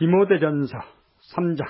디모데전서 3장.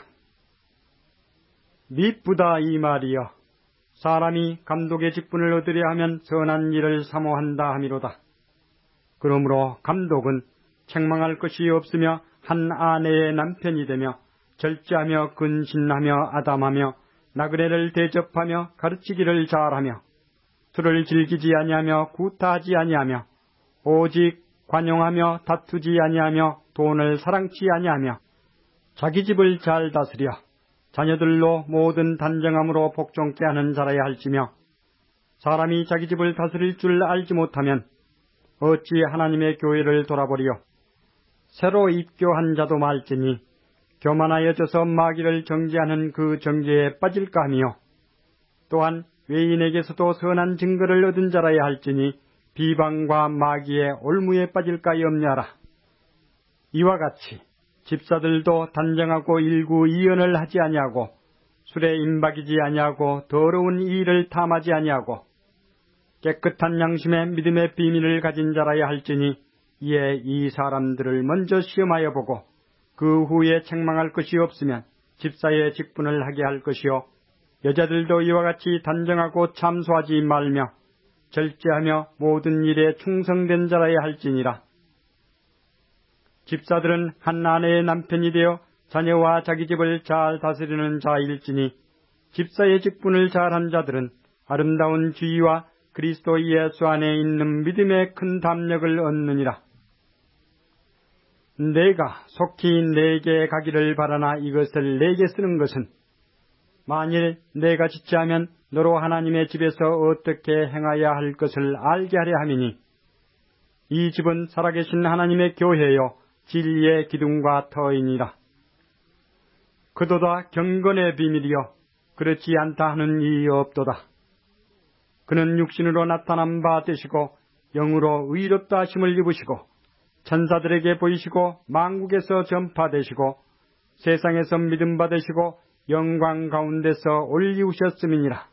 미쁘다 이 말이여. 사람이 감독의 직분을 얻으려 하면 선한 일을 사모한다 함이로다. 그러므로 감독은 책망할 것이 없으며 한 아내의 남편이 되며 절제하며 근신하며 아담하며 나그네를 대접하며 가르치기를 잘하며 술을 즐기지 아니하며 구타하지 아니하며 오직 관용하며 다투지 아니하며 돈을 사랑치 아니하며 자기 집을 잘 다스려 자녀들로 모든 단정함으로 복종케 하는 자라야 할지며, 사람이 자기 집을 다스릴 줄 알지 못하면 어찌 하나님의 교회를 돌아보리요. 새로 입교한 자도 말지니 교만하여져서 마귀를 정죄하는 그 정죄에 빠질까 하며, 또한 외인에게서도 선한 증거를 얻은 자라야 할지니 비방과 마귀의 올무에 빠질까 염려하라. 이와 같이 집사들도 단정하고 일구이연을 하지 아니하고 술에 임박이지 아니하고 더러운 일을 탐하지 아니하고 깨끗한 양심의 믿음의 비밀을 가진 자라야 할지니, 이에 이 사람들을 먼저 시험하여 보고 그 후에 책망할 것이 없으면 집사의 직분을 하게 할 것이요, 여자들도 이와 같이 단정하고 참소하지 말며 절제하며 모든 일에 충성된 자라야 할지니라. 집사들은 한 아내의 남편이 되어 자녀와 자기 집을 잘 다스리는 자일지니, 집사의 직분을 잘한 자들은 아름다운 지위와 그리스도 예수 안에 있는 믿음의 큰 담력을 얻느니라. 내가 속히 내게 가기를 바라나 이것을 내게 쓰는 것은, 만일 내가 지체하면 너로 하나님의 집에서 어떻게 행하여야 할 것을 알게 하려 함이니, 이 집은 살아계신 하나님의 교회요 진리의 기둥과 터이니라. 그도다 경건의 비밀이여 그렇지 않다 하는 이의 없도다. 그는 육신으로 나타난 바 되시고 영으로 의롭다 하심을 입으시고 천사들에게 보이시고 만국에서 전파되시고 세상에서 믿음 받으시고 영광 가운데서 올리우셨음이니라.